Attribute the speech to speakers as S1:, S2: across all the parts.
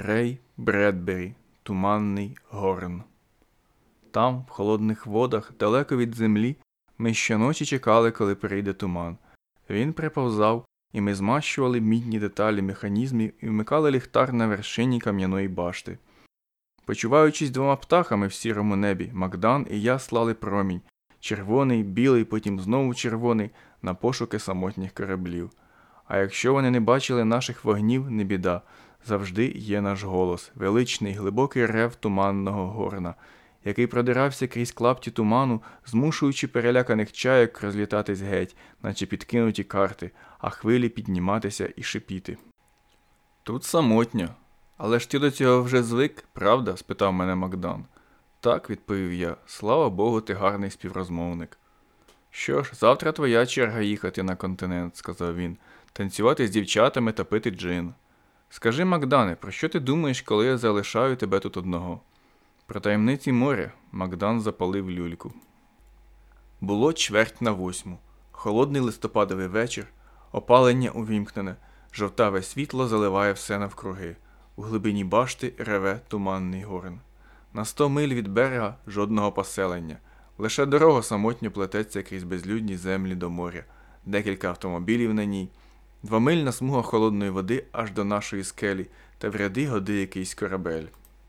S1: Рей Бредбері, Туманний Горн. Там, в холодних водах, далеко від землі, ми щоночі чекали, коли прийде туман. Він приповзав, і ми змащували мідні деталі механізмів і вмикали ліхтар на вершині кам'яної башти. Почуваючись двома птахами в сірому небі, Макдан і я слали промінь. Червоний, білий, потім знову червоний, на пошуки самотніх кораблів. А якщо вони не бачили наших вогнів, не біда. Завжди є наш голос, величний, глибокий рев туманного горна, який продирався крізь клапті туману, змушуючи переляканих чайок розлітатись геть, наче підкинуті карти, а хвилі підніматися і шипіти. Тут самотньо. Але ж ти до цього вже звик, правда? – спитав мене Макдан. Так, відповів я, слава Богу, ти гарний співрозмовник. Що ж, завтра твоя черга їхати на континент, сказав він, танцювати з дівчатами та пити джин. Скажи, Макдане, про що ти думаєш, коли я залишаю тебе тут одного? Про таємниці моря. Макдан запалив люльку. Було 7:45. Холодний листопадовий вечір, опалення увімкнене, жовтаве світло заливає все навкруги. У глибині башти реве туманний горн. На 100 миль від берега жодного поселення. Лише дорога самотньо плететься крізь безлюдні землі до моря. Декілька автомобілів на ній. 2-мильна смуга холодної води аж до нашої скелі, та в ряди годи якийсь корабель.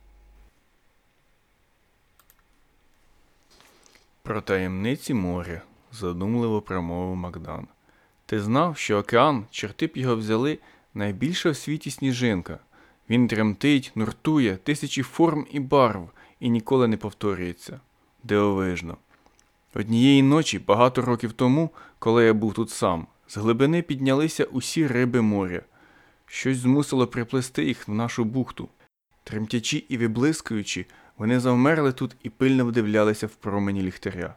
S1: Про таємниці моря, задумливо промовив Макдан. Ти знав, що океан, чорти б його взяли, найбільша в світі сніжинка. Він тремтить, нуртує, тисячі форм і барв, і ніколи не повторюється. Дивовижно. Однієї ночі, багато років тому, коли я був тут сам, з глибини піднялися усі риби моря. Щось змусило приплести їх в нашу бухту. Тремтячи і виблискуючи, вони завмерли тут і пильно вдивлялися в промені ліхтаря.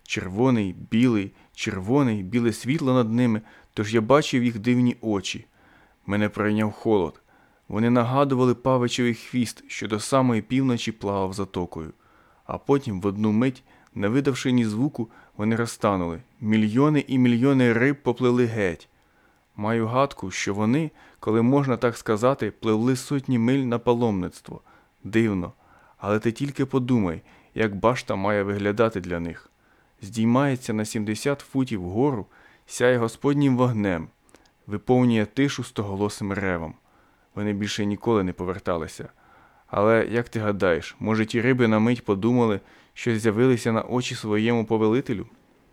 S1: Червоний, біле світло над ними, тож я бачив їх дивні очі. Мене пройняв холод. Вони нагадували павичевий хвіст, що до самої півночі плавав затокою. А потім, в одну мить, не видавши ні звуку, вони розтанули. Мільйони і мільйони риб поплили геть. Маю гадку, що вони, коли можна так сказати, пливли сотні миль на паломництво. Дивно. Але ти тільки подумай, як башта має виглядати для них. Здіймається на 70 футів вгору, сяє Господнім вогнем, виповнює тишу стоголосим ревом. Вони більше ніколи не поверталися. Але, як ти гадаєш, може ті риби на мить подумали, що з'явилися на очі своєму повелителю?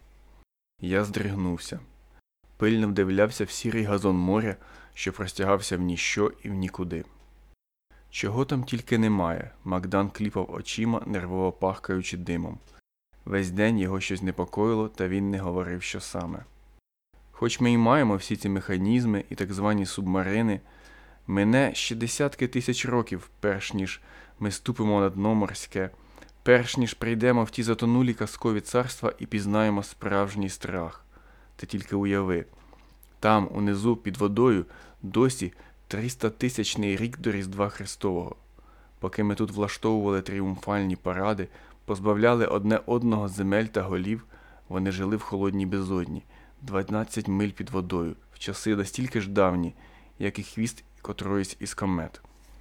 S1: Я здригнувся. Пильно вдивлявся в сірий газон моря, що простягався в ніщо і в нікуди. Чого там тільки немає, Макдан кліпав очима, нервово пахкаючи димом. Весь день його щось непокоїло, та він не говорив, що саме. Хоч ми й маємо всі ці механізми і так звані субмарини, мине ще десятки тисяч років, перш ніж ми ступимо на дно морське, перш ніж прийдемо в ті затонулі казкові царства і пізнаємо справжній страх. Ти тільки уяви. Там, унизу, під водою, досі 300-тисячний рік до Різдва Христового. Поки ми тут влаштовували тріумфальні паради, позбавляли одне одного земель та голів, вони жили в холодній безодні, 12 миль під водою, в часи настільки ж давні, як і хвіст котроїсь із комет.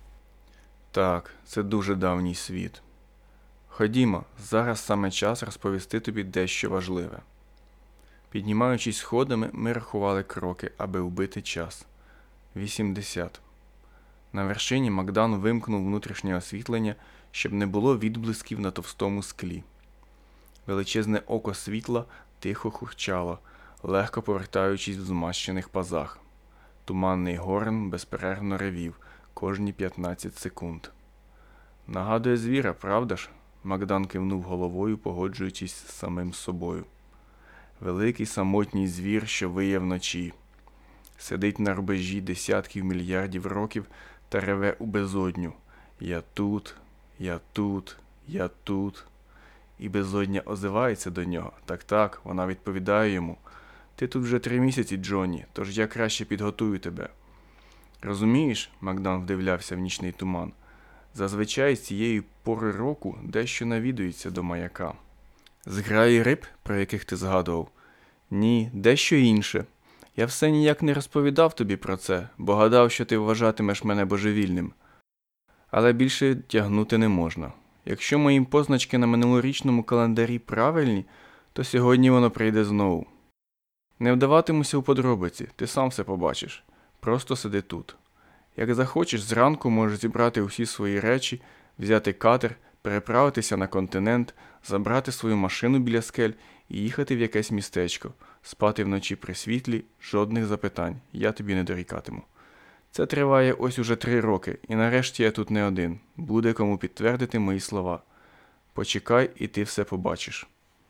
S1: Так, це дуже давній світ. Ходімо, зараз саме час розповісти тобі дещо важливе. Піднімаючись сходами, ми рахували кроки, аби вбити час. 80. На вершині Макдан вимкнув внутрішнє освітлення, щоб не було відблисків на товстому склі. Величезне око світла тихо хурчало, легко повертаючись в змащених пазах. Туманний горн безперервно ревів кожні 15 секунд. Нагадує звіра, правда ж? Макдан кивнув головою, погоджуючись з самим собою. Великий самотній звір, що виє вночі. Сидить на рубежі десятків мільярдів років та реве у безодню. Я тут, я тут, я тут. І безодня озивається до нього. Так, вона відповідає йому. Ти тут вже 3 місяці, Джонні, тож я краще підготую тебе. Розумієш, Макдан вдивлявся в нічний туман, зазвичай з цієї пори року дещо навідується до маяка. Зграї риб, про яких ти згадував? Ні, дещо інше. Я все ніяк не розповідав тобі про це, бо гадав, що ти вважатимеш мене божевільним. Але більше тягнути не можна. Якщо мої позначки на минулорічному календарі правильні, то сьогодні воно прийде знову. Не вдаватимуся у подробиці, ти сам все побачиш. Просто сиди тут. Як захочеш, зранку можеш зібрати усі свої речі, взяти катер, переправитися на континент, забрати свою машину біля скель і їхати в якесь містечко, спати вночі при світлі, жодних запитань, я тобі не дорікатиму. Це триває ось уже 3 роки, і нарешті я тут не один. Буде кому підтвердити мої слова. Почекай, і ти все побачиш.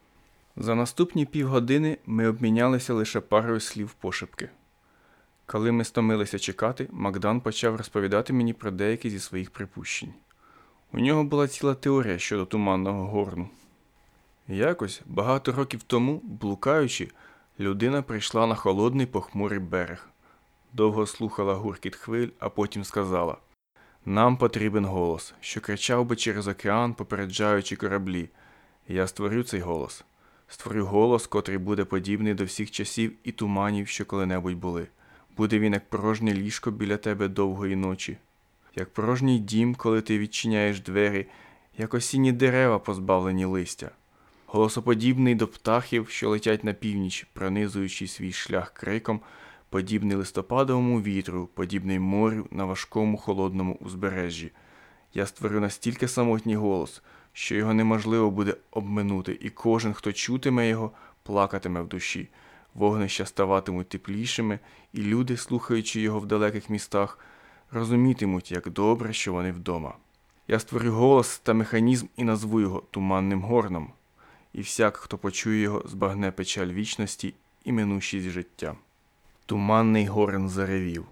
S1: За наступні півгодини ми обмінялися лише парою слів пошепки. Коли ми стомилися чекати, Магдан почав розповідати мені про деякі зі своїх припущень. У нього була ціла теорія щодо Туманного Горну. Якось, багато років тому, блукаючи, людина прийшла на холодний похмурий берег. Довго слухала гуркіт хвиль, а потім сказала: «Нам потрібен голос, що кричав би через океан, попереджаючи кораблі. Я створю цей голос. Створю голос, котрий буде подібний до всіх часів і туманів, що коли-небудь були. Буде він як порожнє ліжко біля тебе довгої ночі, як порожній дім, коли ти відчиняєш двері, як осінні дерева, позбавлені листя. Голосоподібний до птахів, що летять на північ, пронизуючи свій шлях криком, подібний листопадовому вітру, подібний морю на важкому холодному узбережжі. Я створю настільки самотній голос, що його неможливо буде обминути, і кожен, хто чутиме його, плакатиме в душі. Вогнища ставатимуть теплішими, і люди, слухаючи його в далеких містах, розумітимуть, як добре, що вони вдома. Я створю голос та механізм і назву його Туманним Горном, і всяк, хто почує його, збагне печаль вічності і минущість життя». Туманний Горн заревів.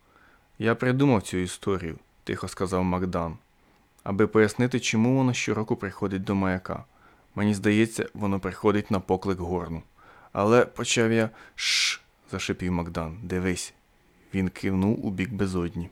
S1: «Я придумав цю історію», – тихо сказав Магдан, «аби пояснити, чому воно щороку приходить до маяка. Мені здається, воно приходить на поклик Горну. Але, почав я, «Шш», – зашипів Магдан, «дивись». Він кивнув у бік безодні.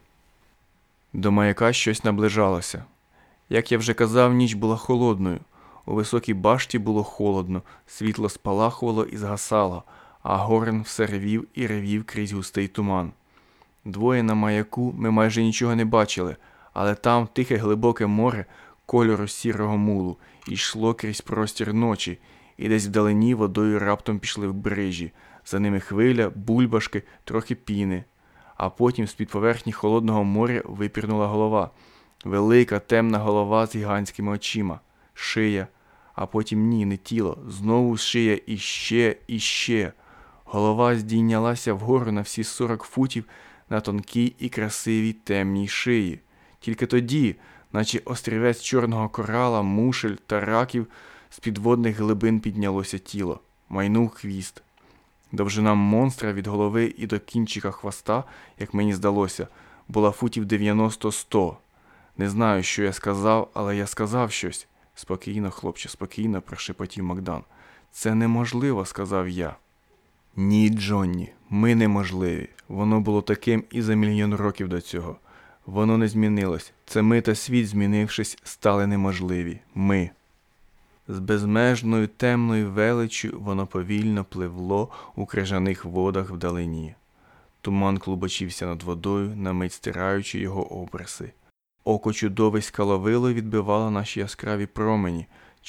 S1: До маяка щось наближалося. Як я вже казав, ніч була холодною. У високій башті було холодно, світло спалахувало і згасало, а Горн все ревів і ревів крізь густий туман. Двоє на маяку ми майже нічого не бачили, але там тихе глибоке море кольору сірого мулу йшло крізь простір ночі, і десь вдалині водою раптом пішли в брижі, за ними хвиля, бульбашки, трохи піни. А потім з-під поверхні холодного моря випірнула голова. Велика темна голова з гігантськими очима, шия, а потім ні, не тіло, знову шия і ще. Голова здійнялася вгору на всі 40 футів на тонкій і красивій темній шиї. Тільки тоді, наче острівець чорного корала, мушель та раків, з підводних глибин піднялося тіло. Майнув хвіст. Довжина монстра від голови і до кінчика хвоста, як мені здалося, була футів 90-100. Не знаю, що я сказав, але я сказав щось. «Спокійно, хлопче, спокійно», – прошепотів Магдан. «Це неможливо», – сказав я. «Ні, Джонні, ми неможливі. Воно було таким і за мільйон років до цього. Воно не змінилось. Це ми та світ, змінившись, стали неможливі. Ми». З безмежною темною величчю воно повільно пливло у крижаних водах вдалині. Туман клубочився над водою, на мить стираючи його обриси. Око чудовиська ловило і відбивало наші яскраві промені,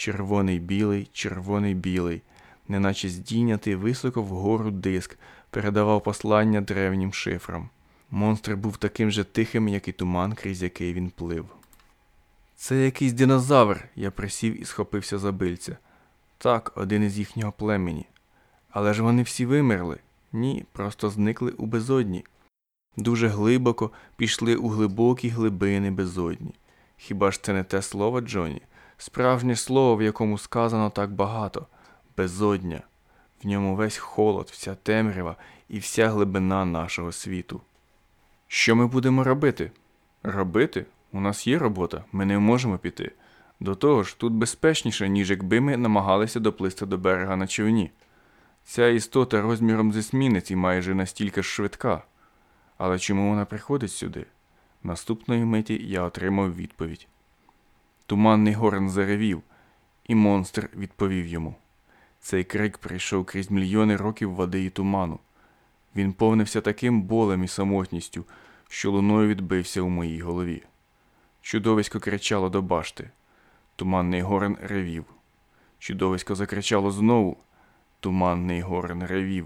S1: червоний-білий, неначе здійнятий високо вгору диск, передавав послання древнім шифрам. Монстр був таким же тихим, як і туман, крізь який він плив. «Це якийсь динозавр», – я присів і схопився за бильця. «Так, один із їхнього племені. Але ж вони всі вимерли. Ні, просто зникли у безодні. Дуже глибоко пішли у глибокі глибини безодні. Хіба ж це не те слово, Джонні? Справжнє слово, в якому сказано так багато. Безодня. В ньому весь холод, вся темрява і вся глибина нашого світу». «Що ми будемо робити?» «Робити? У нас є робота, ми не можемо піти. До того ж, тут безпечніше, ніж якби ми намагалися доплисти до берега на човні. Ця істота розміром з есмінець і майже настільки ж швидка. Але чому вона приходить сюди?» Наступної миті я отримав відповідь. Туманний Горн заревів, і монстр відповів йому. Цей крик прийшов крізь мільйони років води і туману. Він повнився таким болем і самотністю, що луною відбився у моїй голові. Чудовисько кричало до башти. Туманний горн ревів. Чудовисько закричало знову. Туманний горн ревів.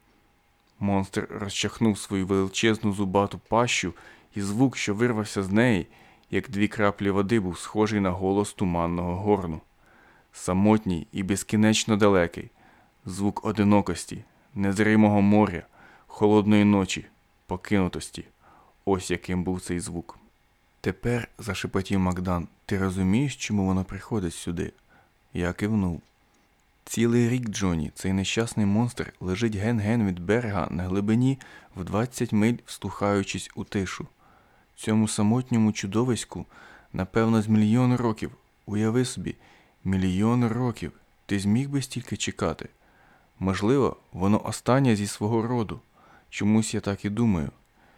S1: Монстр розчахнув свою величезну зубату пащу, і звук, що вирвався з неї, як 2 краплі води, був схожий на голос туманного горну. Самотній і безкінечно далекий. Звук одинокості, незримого моря, холодної ночі, покинутості. Ось яким був цей звук. «Тепер, – зашепотів Магдан, – ти розумієш, чому воно приходить сюди?» Я кивнув. «Цілий рік, Джонні, цей нещасний монстр лежить ген-ген від берега на глибині в 20 миль, вслухаючись у тишу. Цьому самотньому чудовиську, напевно, з 1 000 000 років. Уяви собі, 1 000 000 років. Ти зміг би стільки чекати? Можливо, воно останнє зі свого роду. Чомусь я так і думаю.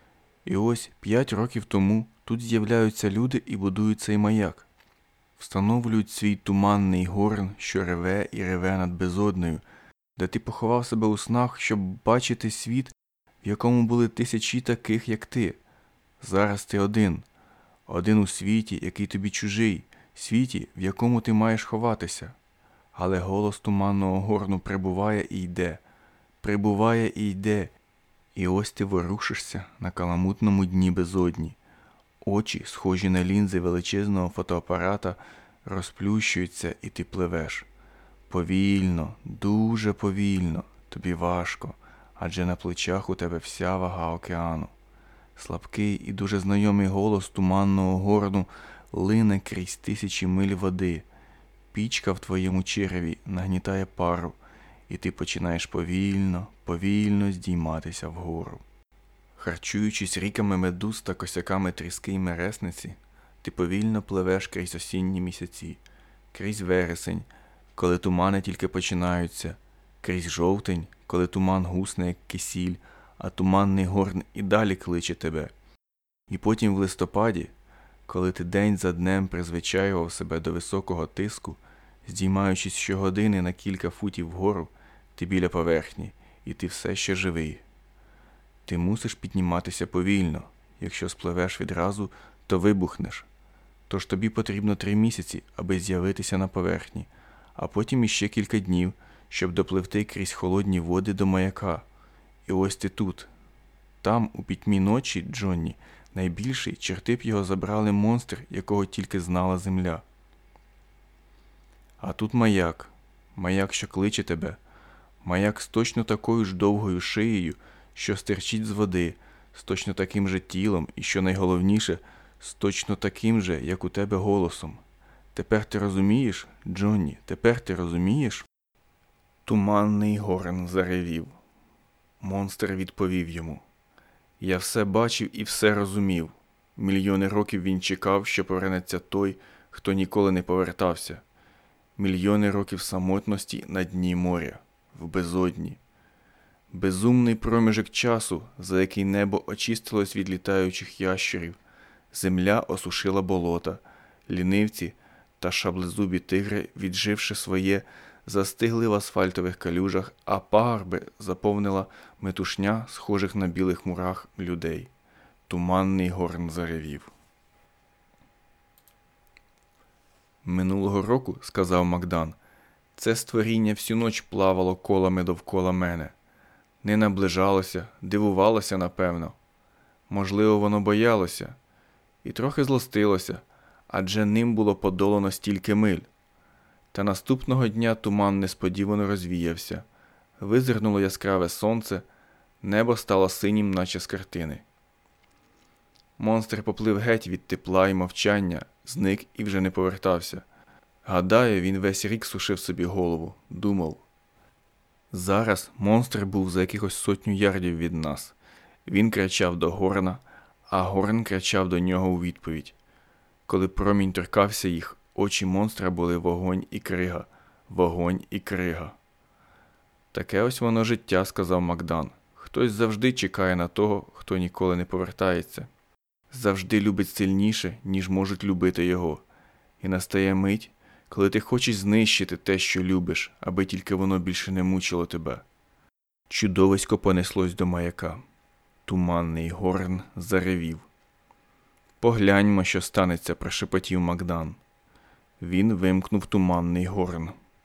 S1: І ось 5 років тому тут з'являються люди і будують цей маяк. Встановлюють свій туманний горн, що реве і реве над безоднею, де ти поховав себе у снах, щоб бачити світ, в якому були тисячі таких, як ти. Зараз ти один. Один у світі, який тобі чужий, світі, в якому ти маєш ховатися. Але голос туманного горну прибуває і йде, прибуває і йде, і ось ти ворушишся на каламутному дні безодні. Очі, схожі на лінзи величезного фотоапарата, розплющуються, і ти пливеш. Повільно, дуже повільно, тобі важко, адже на плечах у тебе вся вага океану. Слабкий і дуже знайомий голос туманного горну лине крізь 1000 миль води. Пічка в твоєму череві нагнітає пару, і ти починаєш повільно, повільно здійматися вгору. Харчуючись ріками медуз та косяками тріски й мересниці, ти повільно пливеш крізь осінні місяці, крізь вересень, коли тумани тільки починаються, крізь жовтень, коли туман гусне, як кисіль, а туманний горн і далі кличе тебе. І потім в листопаді, коли ти день за днем призвичаював себе до високого тиску, здіймаючись щогодини на кілька футів вгору, ти біля поверхні, і ти все ще живий. Ти мусиш підніматися повільно. Якщо спливеш відразу, то вибухнеш. Тож тобі потрібно 3 місяці, аби з'явитися на поверхні, а потім іще кілька днів, щоб допливти крізь холодні води до маяка. І ось ти тут. Там, у пітьмі ночі, Джонні, найбільший, черти б його забрали монстр, якого тільки знала земля. А тут маяк. Маяк, що кличе тебе. Маяк з точно такою ж довгою шиєю, що стирчить з води, з точно таким же тілом і, що найголовніше, з точно таким же, як у тебе, голосом. Тепер ти розумієш, Джонні, тепер ти розумієш? Туманний горн заревів. Монстр відповів йому. Я все бачив і все розумів. Мільйони років він чекав, що повернеться той, хто ніколи не повертався. Мільйони років самотності на дні моря, в безодні. Безумний проміжок часу, за який небо очистилось від літаючих ящерів, земля осушила болота, лінивці та шаблезубі тигри, відживши своє, застигли в асфальтових калюжах, а пагорби заповнила метушня, схожих на білих мурах людей. Туманний горн заревів. «Минулого року, – сказав Магдан, – це створіння всю ніч плавало колами довкола мене. Не наближалося, дивувалося, напевно. Можливо, воно боялося. І трохи злостилося, адже ним було подолано стільки миль. Та наступного дня туман несподівано розвіявся. Визирнуло яскраве сонце, небо стало синім, наче з картини. Монстр поплив геть від тепла і мовчання, зник і вже не повертався. Гадаю, він весь рік сушив собі голову, думав. Зараз монстр був за якихось 100 ярдів від нас. Він кричав до горна, а горн кричав до нього у відповідь. Коли промінь торкався їх, очі монстра були вогонь і крига, вогонь і крига. Таке ось воно життя, – сказав Магдан. Хтось завжди чекає на того, хто ніколи не повертається. Завжди любить сильніше, ніж можуть любити його. І настає мить, коли ти хочеш знищити те, що любиш, аби тільки воно більше не мучило тебе. Чудовисько понеслось до маяка. Туманний горн заревів. Погляньмо, що станеться, прошепотів Магдан. Він вимкнув туманний горн.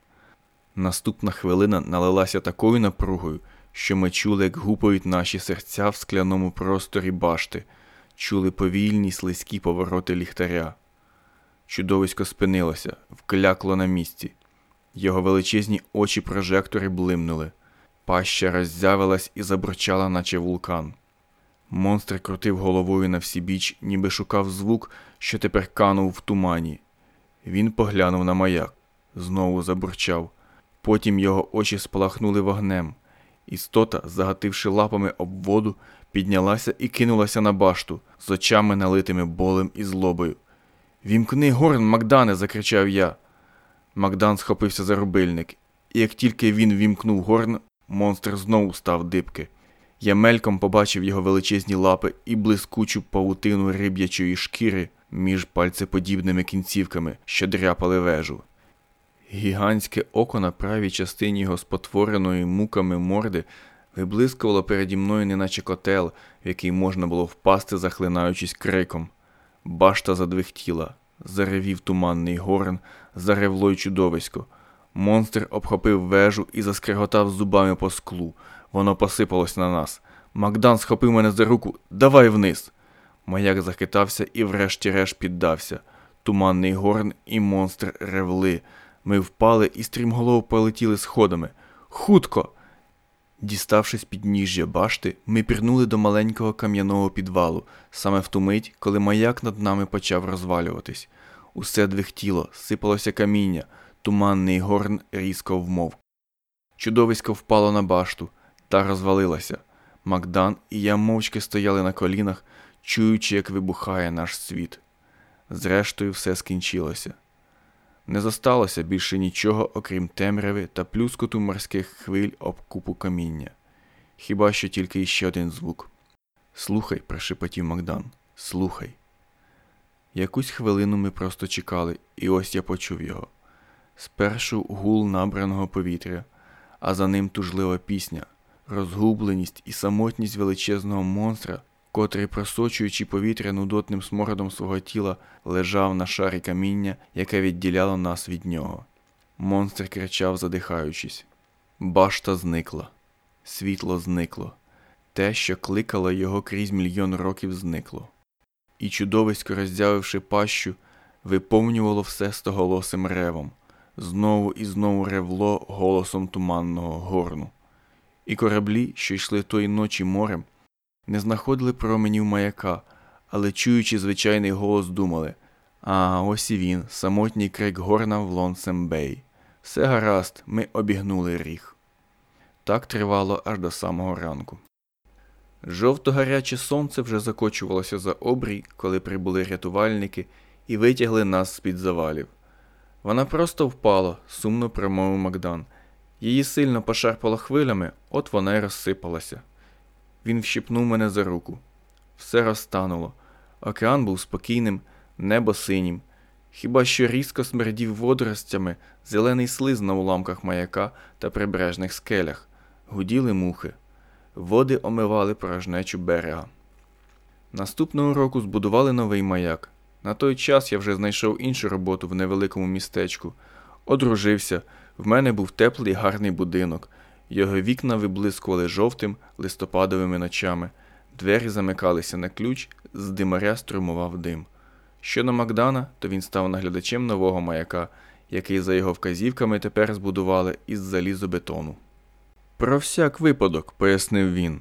S1: Наступна хвилина налилася такою напругою, що ми чули, як гупають наші серця в скляному просторі башти, чули повільні слизькі повороти ліхтаря. Чудовисько спинилося, вклякло на місці. Його величезні очі-прожектори блимнули. Паща роззявилась і забурчала, наче вулкан. Монстр крутив головою навсібіч, ніби шукав звук, що тепер канув в тумані. Він поглянув на маяк, знову забурчав. Потім його очі спалахнули вогнем. Істота, загативши лапами об воду, піднялася і кинулася на башту, з очами налитими болем і злобою. «Вімкни горн, Магдане!» – закричав я. Магдан схопився за рубильник, і як тільки він вімкнув горн, монстр знову став дибки. Я мельком побачив його величезні лапи і блискучу павутину риб'ячої шкіри між пальцеподібними кінцівками, що дряпали вежу. Гігантське око на правій частині його спотвореної муками морди виблискувало переді мною, неначе котел, в який можна було впасти, захлинаючись криком. Башта задвихтіла, заревів туманний горн, заревло й чудовисько. Монстр обхопив вежу і заскреготав зубами по склу. Воно посипалось на нас. Магдан схопив мене за руку. «Давай вниз!» Маяк захитався і врешті-решт піддався. Туманний горн і монстр ревли. Ми впали і стрімголов полетіли сходами. «Хутко!» Діставшись підніжжя башти, ми пірнули до маленького кам'яного підвалу, саме в ту мить, коли маяк над нами почав розвалюватись. Усе двихтіло, сипалося каміння, туманний горн різко вмовк. Чудовисько впало на башту, та розвалилася. Магдан і я мовчки стояли на колінах, чуючи, як вибухає наш світ. Зрештою, все скінчилося. Не зосталося більше нічого, окрім темряви та плюскоту морських хвиль об купу каміння. Хіба що тільки іще один звук. «Слухай», – прошепотів Магдан, – «слухай». Якусь хвилину ми просто чекали, і ось я почув його. Спершу гул набраного повітря, а за ним тужлива пісня, розгубленість і самотність величезного монстра, котрий, просочуючи повітря нудотним смородом свого тіла, лежав на шарі каміння, яке відділяло нас від нього. Монстр кричав, задихаючись. Башта зникла. Світло зникло. Те, що кликало його крізь мільйон років, зникло. І чудовисько, роззявивши пащу, виповнювало все стоголосим ревом. Знову і знову ревло голосом туманного горну. І кораблі, що йшли тої ночі морем, не знаходили променів маяка, але, чуючи звичайний голос, думали: «А, ось і він, самотній крик горна в Лонсем-Бей. Все гаразд, ми обігнули ріг». Так тривало аж до самого ранку. Жовто-гаряче сонце вже закочувалося за обрій, коли прибули рятувальники і витягли нас з-під завалів. «Вона просто впала», – сумно промовив Магдан. «Її сильно пошарпало хвилями, от вона й розсипалася». Він вщипнув мене за руку. Все розтануло. Океан був спокійним, небо синім. Хіба що різко смердів водоростями зелений слиз на уламках маяка та прибережних скелях. Гуділи мухи. Води омивали порожнечу берега. Наступного року збудували новий маяк. На той час я вже знайшов іншу роботу в невеликому містечку. Одружився. В мене був теплий гарний будинок. Його вікна виблискували жовтим листопадовими ночами. Двері замикалися на ключ, з димаря струмував дим. Щодо Магдана, то він став наглядачем нового маяка, який за його вказівками тепер збудували із залізобетону. «Про всяк випадок», – пояснив він.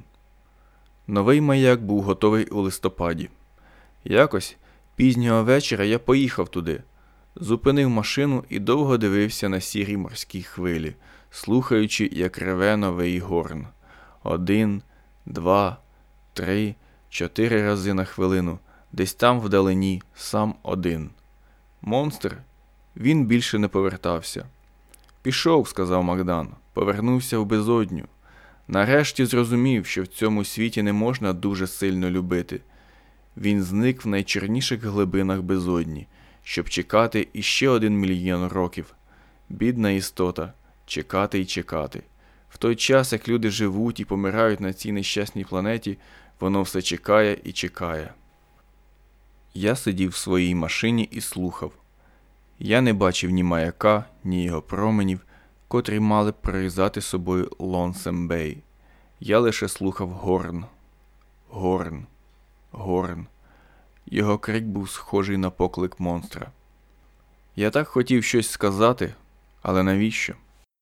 S1: Новий маяк був готовий у листопаді. Якось пізнього вечора я поїхав туди. Зупинив машину і довго дивився на сірі морські хвилі, слухаючи, як реве новий горн. 1, 2, 3, 4 рази на хвилину, десь там вдалині, сам один. Монстр? Він більше не повертався. «Пішов», – сказав Магдан, повернувся в безодню. Нарешті зрозумів, що в цьому світі не можна дуже сильно любити. Він зник в найчорніших глибинах безодні, щоб чекати іще 1 мільйон років. Бідна істота. Чекати й чекати. В той час, як люди живуть і помирають на цій нещасній планеті, воно все чекає і чекає. Я сидів в своїй машині і слухав. Я не бачив ні маяка, ні його променів, котрі мали б прорізати собою Лонсем Бей. Я лише слухав горн. Горн. Горн. Його крик був схожий на поклик монстра. Я так хотів щось сказати, але навіщо?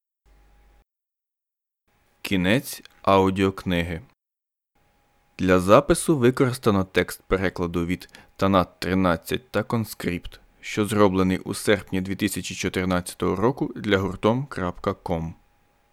S1: Кінець аудіокниги. Для запису використано текст перекладу від Танат 13 та Конскрипт, що зроблений у серпні 2014 року для гуртом.com.